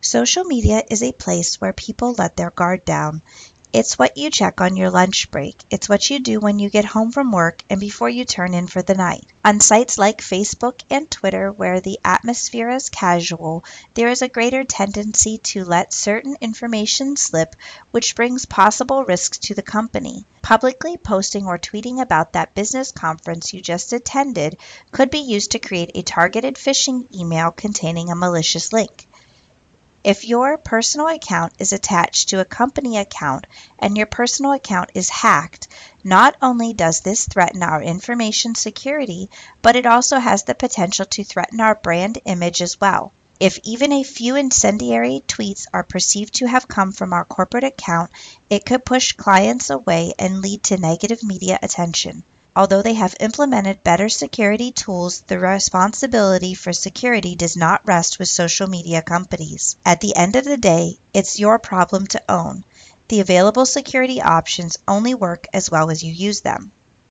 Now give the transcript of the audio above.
Social media is a place where people let their guard down. It's what you check on your lunch break. It's what you do when you get home from work and before you turn in for the night. On sites like Facebook and Twitter, where the atmosphere is casual, there is a greater tendency to let certain information slip, which brings possible risks to the company. Publicly posting or tweeting about that business conference you just attended could be used to create a targeted phishing email containing a malicious link. If your personal account is attached to a company account and your personal account is hacked, not only does this threaten our information security, but it also has the potential to threaten our brand image as well. If even a few incendiary tweets are perceived to have come from our corporate account, it could push clients away and lead to negative media attention. Although they have implemented better security tools, the responsibility for security does not rest with social media companies. At the end of the day, it's your problem to own. The available security options only work as well as you use them.